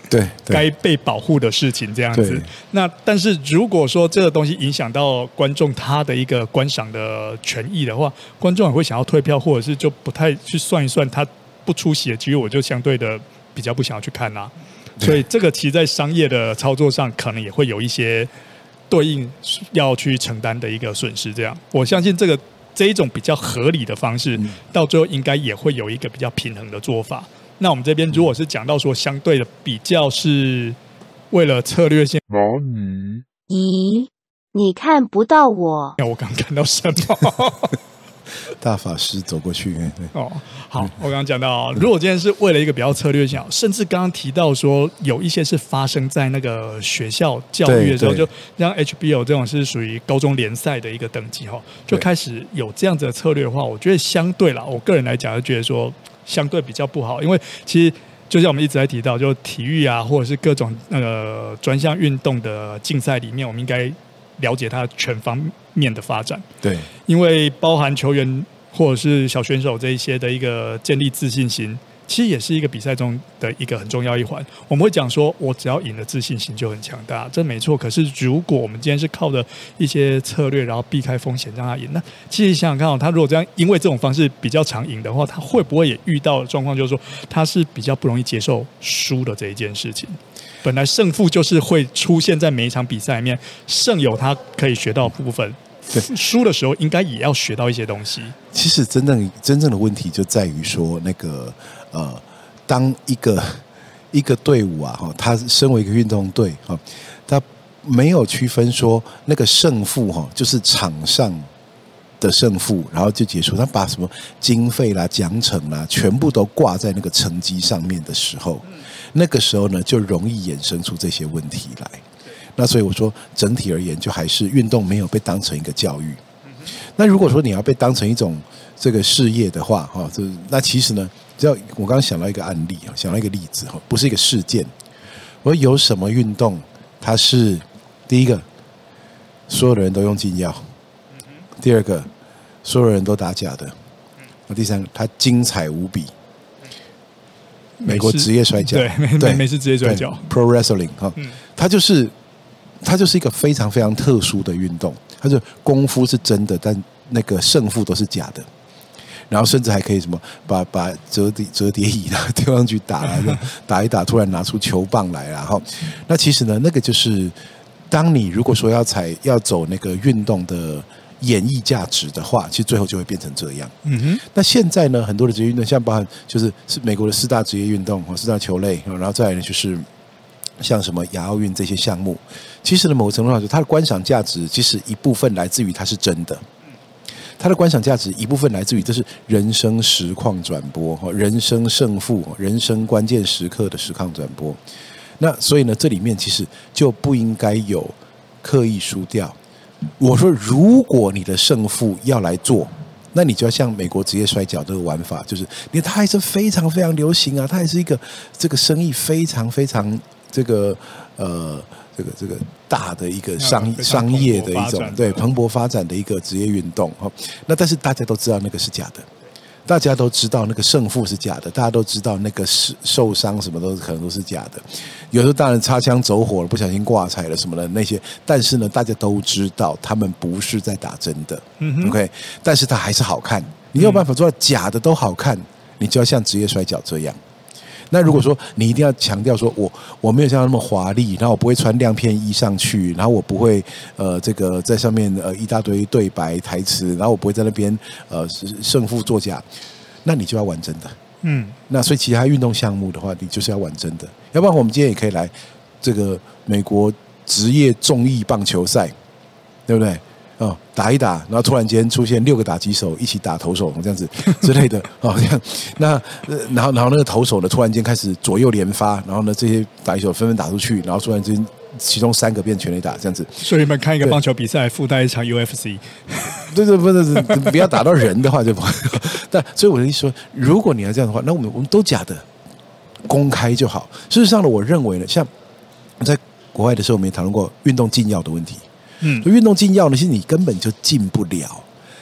对该被保护的事情这样子。那但是如果说这个东西影响到观众他的一个观赏的权益的话，观众也会想要退票，或者是就不太去算一算他不出席的几率，我就相对的比较不想要去看啦。所以这个其实在商业的操作上，可能也会有一些对应要去承担的一个损失。这样，我相信这个这一种比较合理的方式，嗯、到最后应该也会有一个比较平衡的做法。那我们这边如果是讲到说相对的比较是为了策略性， 嗯、咦，你看不到我？ 我刚看到什么？ 大法师走过去。对哦，好，我刚刚讲到，如果今天是为了一个比较策略性，甚至刚刚提到说有一些是发生在那个学校教育的时候，就像 H B O 这种是属于高中联赛的一个等级哈，就开始有这样子的策略的话，我觉得相对啦，我个人来讲就觉得说相对比较不好，因为其实就像我们一直在提到，就体育啊，或者是各种那个专项运动的竞赛里面，我们应该了解它全方面的发展。 对， 因为包含球员或者是小选手这一些的一个建立自信心，其实也是一个比赛中的一个很重要一环。我们会讲说，我只要赢了，自信心就很强大，这没错。可是如果我们今天是靠着一些策略，然后避开风险让他赢，那其实想想看哦，他如果这样，因为这种方式比较常赢的话，他会不会也遇到的状况，就是说他是比较不容易接受输的这一件事情？本来胜负就是会出现在每一场比赛里面，胜有他可以学到的部分，对，输的时候应该也要学到一些东西。 其实真正真正的问题就在于说，那个呃，当一个一个队伍啊，哈，他身为一个运动队哈，他没有区分说那个胜负哈，就是场上的胜负，然后就结束。他把什么经费啦、奖惩啦，全部都挂在那个成绩上面的时候，那个时候呢，就容易衍生出这些问题来。那所以我说，整体而言，就还是运动没有被当成一个教育。那如果说你要被当成一种这个事业的话，哈，这那其实呢，只要我刚刚想到一个案例啊，想到一个例子哈，不是一个事件。我说有什么运动，它是第一个，所有的人都用禁药；第二个，所有人都打假的；那第三个，它精彩无比。美国职业摔跤， 对，对，美式职业摔跤 ，Pro Wrestling 哈，它就是它就是一个非常非常特殊的运动。它就功夫是真的，但那个胜负都是假的。然后甚至还可以什么把把折叠折叠椅啦丢上去打啦，打一打，突然拿出球棒来啦。哈，那其实呢，那个就是当你如果说要采要走那个运动的演绎价值的话，其实最后就会变成这样。嗯哼。那现在呢，很多的职业运动，像包含就是是美国的四大职业运动，四大球类，然后再来呢就是像什么亚奥运这些项目，其实呢某个程度上说，它的观赏价值其实一部分来自于它是真的。它的观赏价值一部分来自于这是人生实况转播，人生胜负，人生关键时刻的实况转播。那所以呢，这里面其实就不应该有刻意输掉。我说，如果你的胜负要来做，那你就要像美国职业摔跤这个玩法，就是你它还是非常非常流行啊，它还是一个这个生意非常非常这个呃。这个这个大的一个商商业的一种对蓬勃发展的一个职业运动哈，那但是大家都知道那个是假的，大家都知道那个胜负是假的，大家都知道那个受伤什么都可能都是假的，有时候当然擦枪走火了，不小心挂彩了什么的那些，但是呢，大家都知道他们不是在打真的，嗯 ，OK， 但是它还是好看，你有办法做到假的都好看，你就要像职业摔跤这样。那如果说你一定要强调说我我没有像他那么华丽，然后我不会穿亮片衣上去，然后我不会呃这个在上面呃一大堆对白台词，然后我不会在那边呃胜负作假，那你就要玩真的。嗯，那所以其他运动项目的话，你就是要玩真的，要不然我们今天也可以来这个美国职业综艺棒球赛，对不对？哦，打一打，然后突然间出现六个打击手一起打投手这样子之类的哦，这样那然后然后那个投手呢突然间开始左右连发，然后呢这些打击手纷纷打出去，然后突然间其中三个变全垒打这样子。 所以你们看一个棒球比赛附带一场 U F C， 对对不是不要打到人的话就不会。但所以我的意思说，如果你要这样的话，那我们我们都假的，公开就好。事实上呢，我认为呢，像在国外的时候，我们也讨论过运动禁药的问题。嗯，运动禁药呢，其实你根本就禁不了，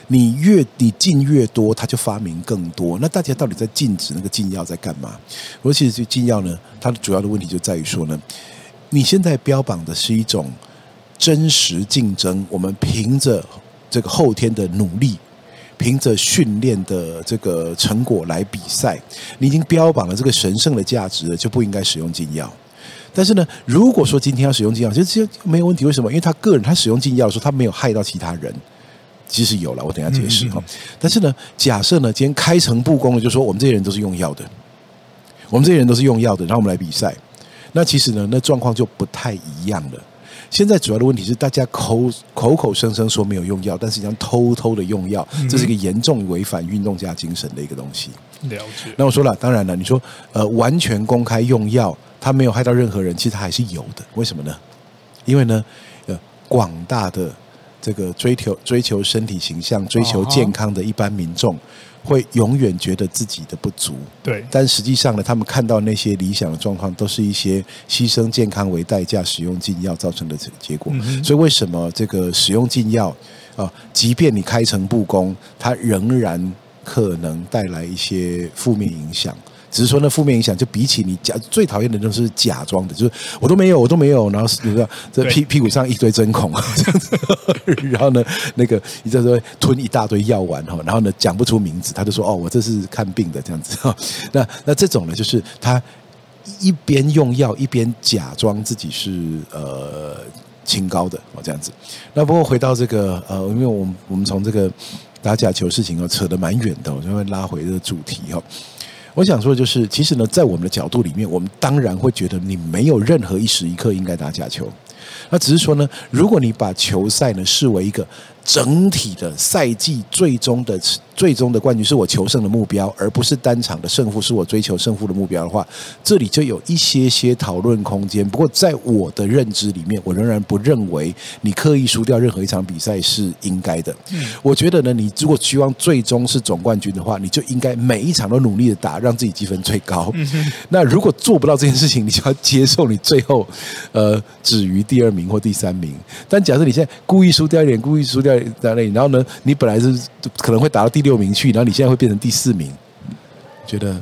你越你禁越多，他就发明更多。那大家到底在禁止那个禁药在干嘛？我其实禁药呢，它的主要的问题就在于说呢，你现在标榜的是一种真实竞争，我们凭着这个后天的努力，凭着训练的这个成果来比赛，你已经标榜了这个神圣的价值了，就不应该使用禁药。但是呢，如果说今天要使用禁药，其实没有问题。为什么？因为他个人他使用禁药的时候，他没有害到其他人。其实有了，我等一下解释哈。但是呢，假设呢，今天开诚布公的就说，我们这些人都是用药的，我们这些人都是用药的，然后我们来比赛，那其实呢，那状况就不太一样了。现在主要的问题是，大家口口口声声说没有用药，但实际上偷偷的用药，这是一个严重违反运动家精神的一个东西。 了解。 那我说了，当然了，你说呃完全公开用药，它没有害到任何人，其实它还是有的。为什么呢？因为呢，呃，广大的这个追求追求身体形象、追求健康的一般民众，会永远觉得自己的不足。 对， 但实际上呢，他们看到那些理想的状况，都是一些牺牲健康为代价使用禁药造成的结果。嗯、所以为什么这个使用禁药啊、呃，即便你开诚布公，它仍然可能带来一些负面影响。只是说那负面影响就比起你假最讨厌的就是假装的，就是我都没有，我都没有，然后你知道这屁屁股上一堆针孔这样子，然后呢那个你这时候吞一大堆药丸哈，然后呢讲不出名字，他就说哦我这是看病的这样子。那那这种呢就是他一边用药一边假装自己是呃清高的哦这样子。那不过回到这个呃，因为我们我们从这个打假球事情哦扯得蛮远的，我就会拉回这个主题哦。我想说的就是，其实呢，在我们的角度里面，我们当然会觉得你没有任何一时一刻应该打假球。那只是说呢，如果你把球赛呢视为一个整体的赛季最终的最终的冠军是我求胜的目标，而不是单场的胜负是我追求胜负的目标的话，这里就有一些些讨论空间。不过在我的认知里面，我仍然不认为你刻意输掉任何一场比赛是应该的。嗯、我觉得呢，你如果希望最终是总冠军的话，你就应该每一场都努力的打，让自己积分最高。嗯、那如果做不到这件事情，你就要接受你最后呃止于第二名或第三名。但假设你现在故意输掉一点，故意输掉在那里，然后呢，你本来是可能会打到第六名去，然后你现在会变成第四名，觉得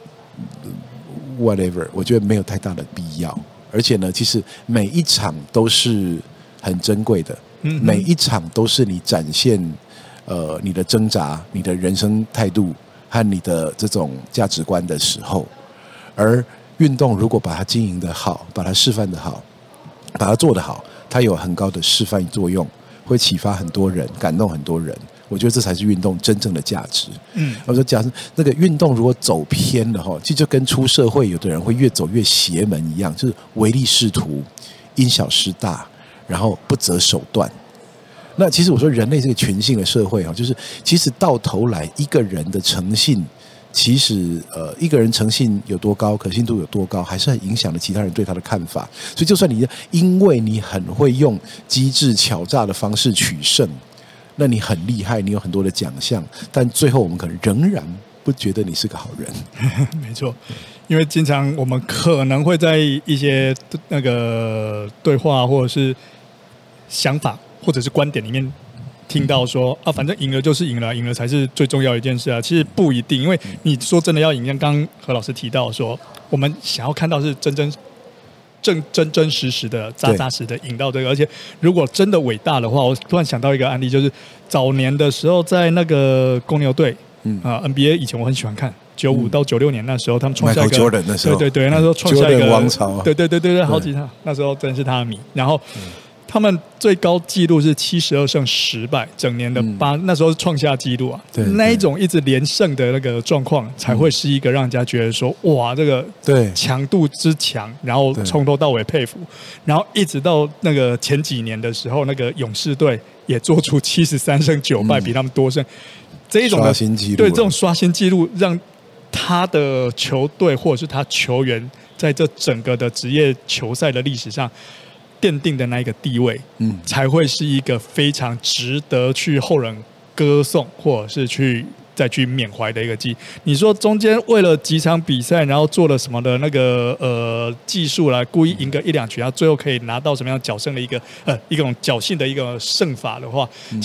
whatever， 我觉得没有太大的必要。而且呢，其实每一场都是很珍贵的，嗯、每一场都是你展现呃你的挣扎、你的人生态度和你的这种价值观的时候。而运动如果把它经营的好，把它示范的好，把它做得好，它有很高的示范作用。会启发很多人，感动很多人，我觉得这才是运动真正的价值。嗯，我说假设那个运动如果走偏了哈，其实就跟出社会有的人会越走越邪门一样，就是唯利是图、因小失大，然后不择手段。那其实我说人类这个群性的社会哈，就是其实到头来一个人的诚信。其实，呃，一个人诚信有多高，可信度有多高，还是很影响了其他人对他的看法。所以，就算你因为你很会用机智巧诈的方式取胜，那你很厉害，你有很多的奖项，但最后我们可能仍然不觉得你是个好人。 没错，因为经常我们可能会在一些那个对话或者是想法或者是观点里面。听到说啊，反正赢了就是赢了，赢了才是最重要的一件事啊。其实不一定，因为你说真的要赢，像刚刚何老师提到说，我们想要看到是真真正真真实实的、扎扎实的赢到这个。而且如果真的伟大的话，我突然想到一个案例，就是早年的时候在那个公牛队，嗯啊 N B A 以前我很喜欢看。九五到九六年那时候，他们创下一个 Jordan 的时候， 对对对，那时候创下一个王朝， 对对对对对，好几场，那时候真是他的迷。然后。嗯他们最高纪录是七十二胜十败，整年的八、嗯，那时候是创下纪录啊。对，那一种一直连胜的那个状况，才会是一个让人家觉得说，哇，这个对强度之强，然后从头到尾佩服，然后一直到那个前几年的时候，那个勇士队也做出七十三胜九败，比他们多胜，这一种的刷新纪录， 对这种刷新纪录，让他的球队或者是他球员在这整个的职业球赛的历史上。奠定的那一个地位，嗯，才会是一个非常值得去后人歌颂，或者是去再去缅怀的一个记。你说中间为了几场比赛，然后做了什么的那个呃技术来故意赢个一两局，然后最后可以拿到什么样侥幸的一个呃一种侥幸的一个胜法的话，嗯、其实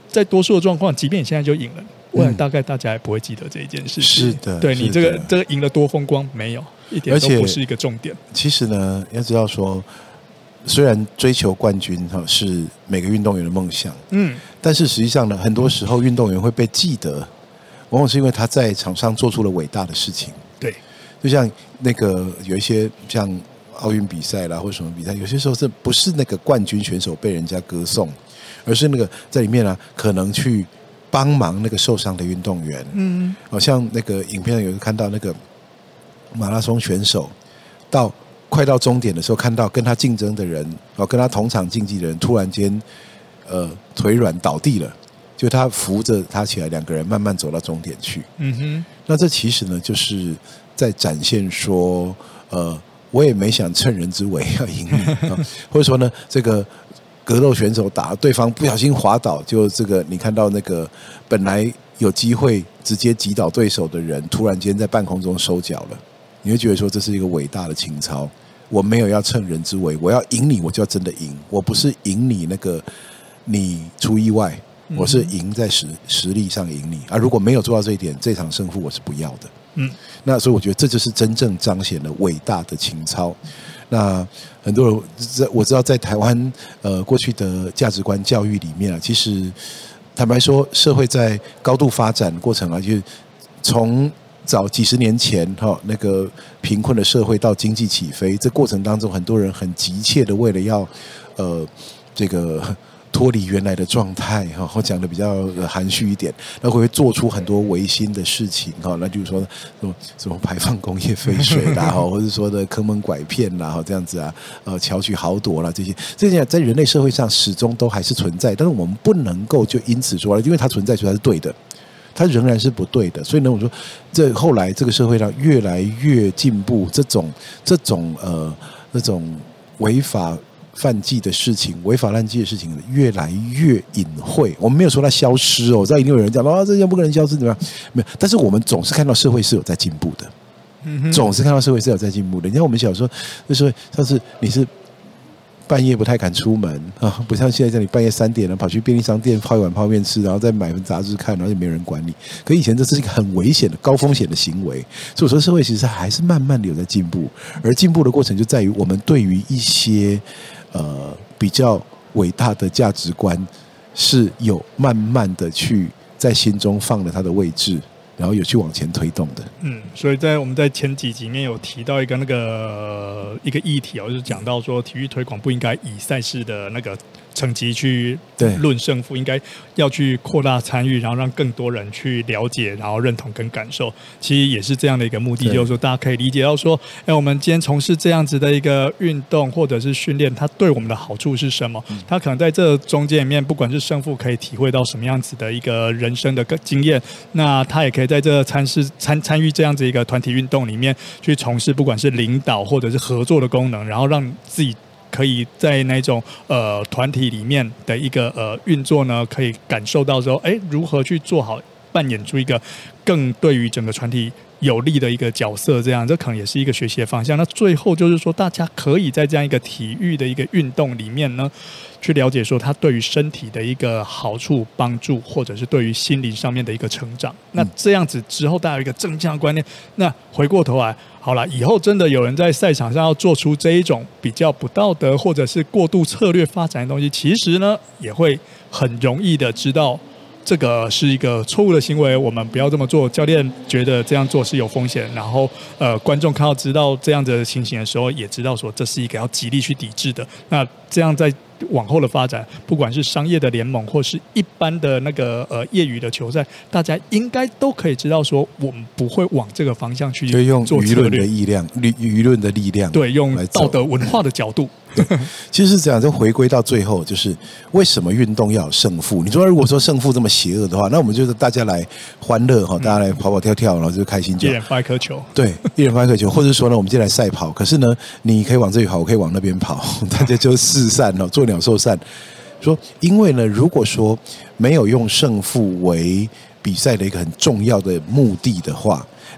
在多数的状况，即便你现在就赢了，未来大概大家也不会记得这一件事情。 是的， 对你这个这个赢了多风光没有，一点都不是一个重点。 其实呢，要知道说，虽然追求冠军哈是每个运动员的梦想，嗯，但是实际上呢，很多时候运动员会被记得，往往是因为他在场上做出了伟大的事情。 对， 就像那个有一些像奥运比赛啦，或者什么比赛，有些时候是不是那个冠军选手被人家歌颂，而是那个在里面啊，可能去帮忙那个受伤的运动员。嗯，好像那个影片有看到那个马拉松选手到快到终点的时候，看到跟他竞争的人，哦，跟他同场竞技的人，突然间呃腿软倒地了，就他扶着他起来，两个人慢慢走到终点去。嗯哼，那这其实呢，就是在展现说，呃。我也没想趁人之危要赢你，哦，或者说呢，这个格斗选手打对方不小心滑倒，就这个你看到那个本来有机会直接击倒对手的人，突然间在半空中收脚了，你会觉得说这是一个伟大的情操。我没有要趁人之危，我要赢你，我就要真的赢，我不是赢你那个你出意外，我是赢在实实力上赢你啊！如果没有做到这一点，这场胜负我是不要的。嗯，那所以我觉得这就是真正彰显了伟大的情操。那很多人我知道在台湾呃过去的价值观教育里面啊，其实坦白说，社会在高度发展过程啊，就是从早几十年前哈，哦，那个贫困的社会到经济起飞，这过程当中，很多人很急切的为了要呃这个。脱离原来的状态哈，我讲的比较含蓄一点，那会做出很多违心的事情哈，那就是说什么什么排放工业废水啦，或者说的坑蒙拐骗啦，这样子啊，呃，巧取豪夺啦，这些这些在人类社会上始终都还是存在，但是我们不能够就因此说，因为它存在，所以它是对的，它仍然是不对的。所以呢，我说这后来这个社会上越来越进步，这种这种呃那种违法犯纪的事情，违法乱纪的事情越来越隐晦。我们没有说它消失哦，这一定有人讲啊，这些不可能消失，怎么样？没有，但是我们总是看到社会是有在进步的，嗯，总是看到社会是有在进步的。你看我们小时候，那时候上次你是半夜不太敢出门啊，不像现在这里半夜三点了跑去便利商店泡一碗泡面吃，然后再买份杂志看，然后就没人管你。可以前这是一个很危险的高风险的行为，所以我说社会其实还是慢慢的有在进步，而进步的过程就在于我们对于一些呃，比较伟大的价值观是有慢慢的去在心中放了它的位置，然后有去往前推动的。嗯， 所以在我们在前几集里面有提到一个那个一个议题哦，就是讲到说体育推广不应该以赛事的那个成绩去论胜负，应该要去扩大参与，然后让更多人去了解，然后认同跟感受。其实也是这样的一个目的，就是说大家可以理解到说，哎，我们今天从事这样子的一个运动或者是训练，它对我们的好处是什么？它可能在这中间里面，不管是胜负，可以体会到什么样子的一个人生的经验，那他也可以在这参事参参与这样子一个团体运动里面去从事，不管是领导或者是合作的功能，然后让自己可以在那种呃团体里面的一个呃运作呢，可以感受到说，哎，如何去做好，扮演出一个更对于整个团体有利的一个角色，这样这可能也是一个学习的方向。那最后就是说，大家可以在这样一个体育的一个运动里面呢，去了解说它对于身体的一个好处、帮助，或者是对于心灵上面的一个成长。那这样子之后，大家有一个正向的观念。那回过头来，好了，以后真的有人在赛场上要做出这一种比较不道德或者是过度策略发展的东西，其实呢，也会很容易的知道这个是一个错误的行为，我们不要这么做。教练觉得这样做是有风险，然后呃，观众看到知道这样的情形的时候，也知道说这是一个要极力去抵制的。那这样在往后的发展，不管是商业的联盟或是一般的那个呃业余的球赛，大家应该都可以知道说，我们不会往这个方向去做策略， 就用舆论的力量，舆论的力量， 对，用道德文化的角度。 其实是这样，就回归到最后，就是为什么运动要有胜负？你说如果说胜负这么邪恶的话，那我们就是大家来欢乐哈，大家来跑跑跳跳，然后就开心就好。 一人发一颗球， 对，一人发一颗球，或者说呢，我们就来赛跑。可是呢，你可以往这里跑，我可以往那边跑，大家就四散了，做鸟兽散。说，因为呢，如果说没有用胜负为比赛的一个很重要的目的的话，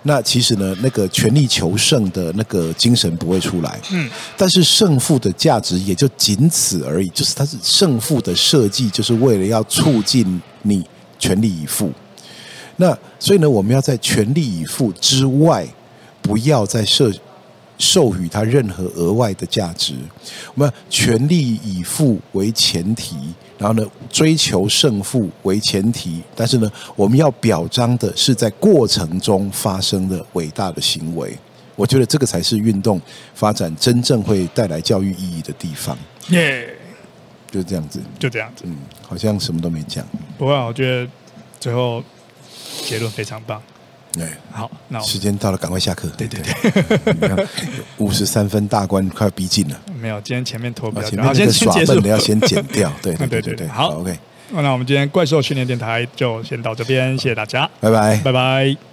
那其实呢，那个全力求胜的那个精神不会出来。 嗯， 但是胜负的价值也就仅此而已，就是它是胜负的设计，就是为了要促进你全力以赴。那所以呢，我们要在全力以赴之外，不要再设授予它任何额外的价值。我们要全力以赴为前提，然后呢，追求胜负为前提。但是呢，我们要表彰的是在过程中发生的伟大的行为。我觉得这个才是运动发展真正会带来教育意义的地方。 耶、 yeah ，就是这样子， 就这样子。 嗯，好像什么都没讲。 不过我觉得最后结论非常棒。 对， 好，那时间到了，赶快下课。 对对对， 五十三分大关快逼近了。 没有，今天前面拖比较久， 前面那个耍笨的要先剪掉。对对对对， 好 ，OK。 那我们今天怪兽训练电台就先到这边，谢谢大家， 拜拜， 拜拜。